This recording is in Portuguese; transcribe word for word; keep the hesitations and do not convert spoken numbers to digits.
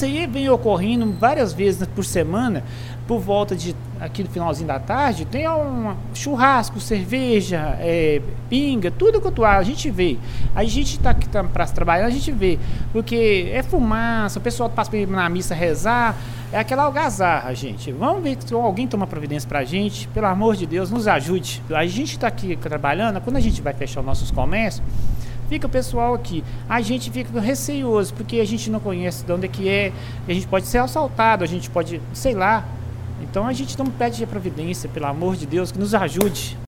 isso aí vem ocorrendo várias vezes por semana, por volta de, aqui no finalzinho da tarde, tem um churrasco, cerveja, é, pinga, tudo quanto há, a gente vê. A gente tá aqui tá, para trabalhar, a gente vê, porque é fumaça, o pessoal passa na missa rezar, é aquela algazarra, gente. Vamos ver se alguém toma providência pra gente, pelo amor de Deus, nos ajude. A gente tá aqui trabalhando, quando a gente vai fechar os nossos comércios, fica o pessoal aqui, a gente fica receioso, porque a gente não conhece de onde é que é, a gente pode ser assaltado, a gente pode, sei lá. Então a gente não pede a providência, pelo amor de Deus, que nos ajude.